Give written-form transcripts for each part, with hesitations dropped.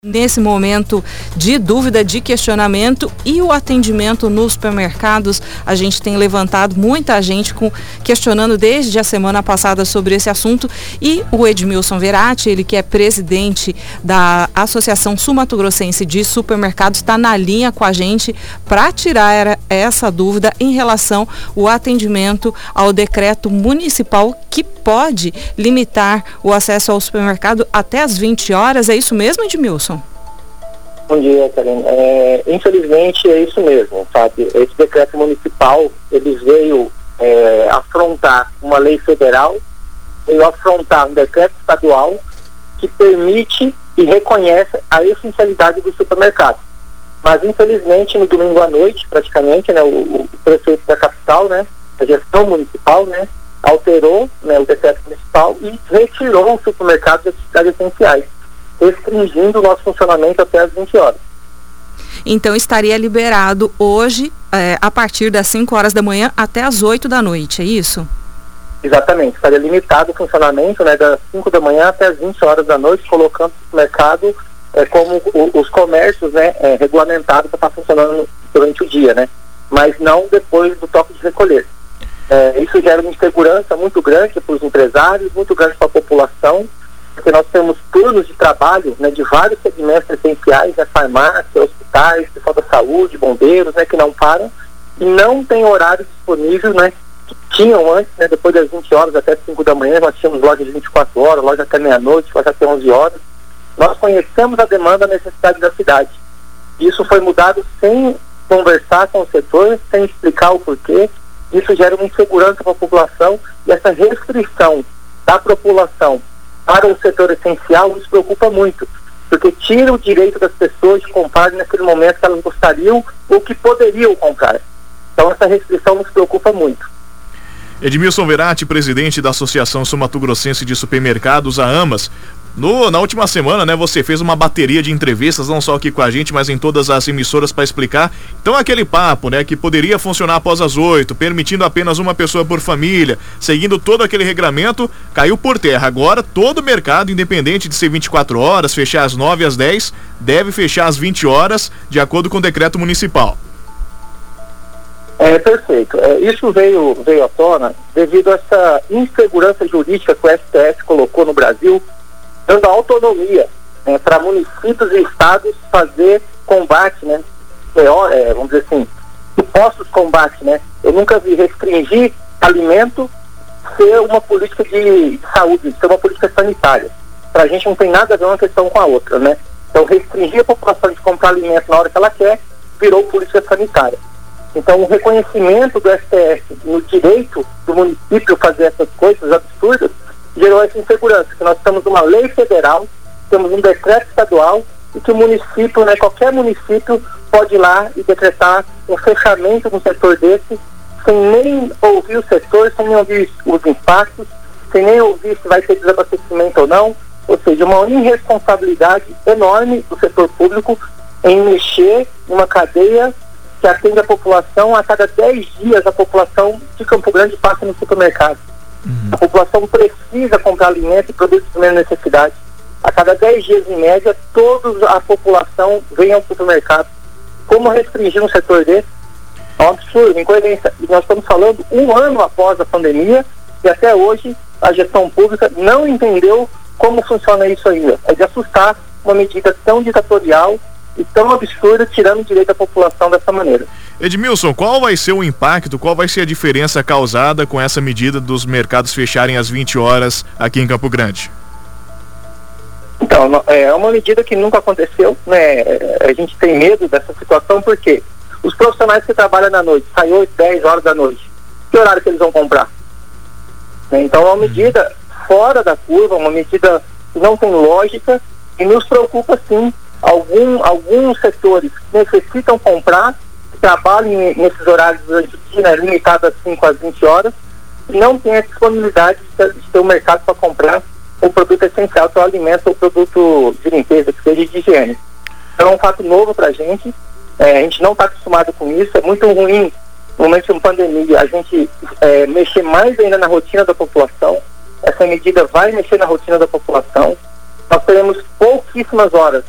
Nesse momento de dúvida, de questionamento e o atendimento nos supermercados, a gente tem levantado muita gente questionando desde a semana passada sobre esse assunto, e o Edmilson Verratti, ele que é presidente da Associação Sul-Mato-Grossense de Supermercados, está na linha com a gente para tirar essa dúvida em relação ao atendimento ao decreto municipal que pode limitar o acesso ao supermercado até às 20 horas. É isso mesmo, Edmilson? Bom dia, Karine. Infelizmente é isso mesmo, sabe? Esse decreto municipal, ele veio afrontar uma lei federal, veio afrontar um decreto estadual que permite e reconhece a essencialidade do supermercado. Mas infelizmente no domingo à noite, praticamente, né, o prefeito da capital, né, a gestão municipal, né, alterou, né, o decreto municipal e retirou os supermercados das atividades essenciais, restringindo o nosso funcionamento até às 20 horas. Então estaria liberado hoje, a partir das 5 horas da manhã até as 8 da noite, é isso? Exatamente, estaria limitado o funcionamento, né, das 5 da manhã até as 20 horas da noite, colocando o mercado como os comércios, né, regulamentados para estar funcionando durante o dia, né, mas não depois do toque de recolher. Isso gera uma insegurança muito grande para os empresários, muito grande para a população, porque nós temos turnos de trabalho, né, de vários segmentos essenciais, né, farmácia, hospitais, pessoal da saúde, bombeiros, né, que não param e não tem horário disponível, né, que tinham antes, né, depois das 20 horas até 5 da manhã, nós tínhamos loja de 24 horas, loja até meia-noite, loja até 11 horas. Nós conhecemos a demanda e a necessidade da cidade. Isso foi mudado sem conversar com o setor, sem explicar o porquê. Isso gera uma insegurança para a população, e essa restrição da população para o setor essencial nos preocupa muito, porque tira o direito das pessoas de comprar naquele momento que elas gostariam ou que poderiam comprar. Então essa restrição nos preocupa muito. Edmilson Verratti, presidente da Associação Sul-Mato-Grossense de Supermercados, a AMAS. Na última semana, né, você fez uma bateria de entrevistas, não só aqui com a gente, mas em todas as emissoras, para explicar. Então aquele papo, né, que poderia funcionar após as 8, permitindo apenas uma pessoa por família, seguindo todo aquele regramento, caiu por terra. Agora todo o mercado, independente de ser 24 horas, fechar às 9 às 10, deve fechar às 20 horas, de acordo com o decreto municipal. Perfeito. Isso veio à tona devido a essa insegurança jurídica que o STF colocou no Brasil, dando autonomia, né, para municípios e estados fazer combate, né, vamos dizer assim, supostos combates, né. Eu nunca vi restringir alimento ser uma política de saúde, ser uma política sanitária. Pra gente não tem nada a ver uma questão com a outra, né. Então restringir a população de comprar alimento na hora que ela quer virou política sanitária. Então o reconhecimento do STF no direito do município fazer essas coisas absurdas gerou essa insegurança, que nós temos uma lei federal, temos um decreto estadual, e que o município, né, qualquer município pode ir lá e decretar um fechamento no setor desse, sem nem ouvir o setor, sem nem ouvir os impactos, sem nem ouvir se vai ter desabastecimento ou não, ou seja, uma irresponsabilidade enorme do setor público em mexer numa cadeia que atende a população. A cada 10 dias a população de Campo Grande passa no supermercado. A população precisa comprar alimento e produtos de primeira necessidade. A cada 10 dias, em média, toda a população vem ao supermercado. Como restringir um setor desse? É um absurdo, incoerência. E nós estamos falando um ano após a pandemia, e até hoje a gestão pública não entendeu como funciona isso ainda. É de assustar uma medida tão ditatorial e tão absurda, tirando o direito da população dessa maneira. Edmilson, qual vai ser o impacto, qual vai ser a diferença causada com essa medida dos mercados fecharem às 20 horas aqui em Campo Grande? Então, é uma medida que nunca aconteceu, né? A gente tem medo dessa situação porque os profissionais que trabalham na noite, saem 8, 10 horas da noite, que horário que eles vão comprar? Então é uma medida fora da curva, uma medida que não tem lógica e nos preocupa sim. Alguns setores necessitam comprar, trabalham nesses horários durante o dia, né, limitado às 5 às 20 horas, e não tem a disponibilidade de ter um mercado para comprar o produto essencial, que é o alimento ou produto de limpeza, que seja de higiene. Então é um fato novo para a gente não está acostumado com isso, é muito ruim no momento de uma pandemia a gente mexer mais ainda na rotina da população. Essa medida vai mexer na rotina da população. Nós teremos pouquíssimas horas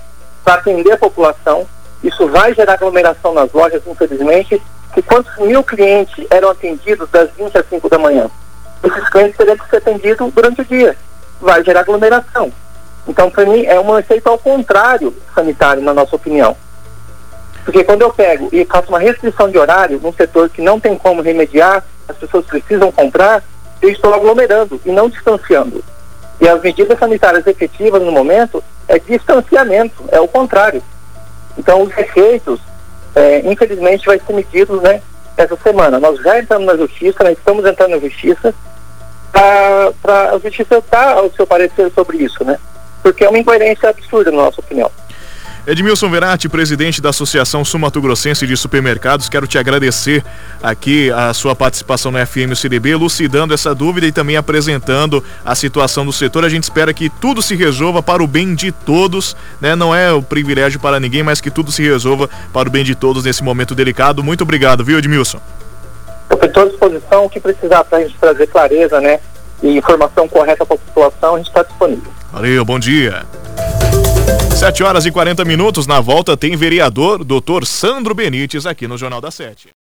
para atender a população. Isso vai gerar aglomeração nas lojas, infelizmente. Que quantos mil clientes eram atendidos das 20 às 5 da manhã? Esses clientes teriam que ser atendidos durante o dia. Vai gerar aglomeração. Então, para mim, é um efeito ao contrário sanitário, na nossa opinião. Porque quando eu pego e faço uma restrição de horário num setor que não tem como remediar, as pessoas precisam comprar, eu estou aglomerando e não distanciando. E as medidas sanitárias efetivas no momento é distanciamento, é o contrário. Então, os efeitos, infelizmente, vai ser medidos, né, essa semana. Nós já entramos na justiça, nós estamos entrando na justiça para a justiça dar o seu parecer sobre isso, né? Porque é uma incoerência absurda, na nossa opinião. Edmilson Verratti, presidente da Associação Sul-Mato-Grossense de Supermercados, quero te agradecer aqui a sua participação no FM CDB, elucidando essa dúvida e também apresentando a situação do setor. A gente espera que tudo se resolva para o bem de todos, né? Não é o privilégio para ninguém, mas que tudo se resolva para o bem de todos nesse momento delicado. Muito obrigado, viu, Edmilson? Eu estou à disposição, o que precisar para a gente trazer clareza, né, e informação correta para a população, a gente está disponível. Valeu, bom dia. 7 horas e 40 minutos, na volta tem vereador Dr. Sandro Benites aqui no Jornal da 7.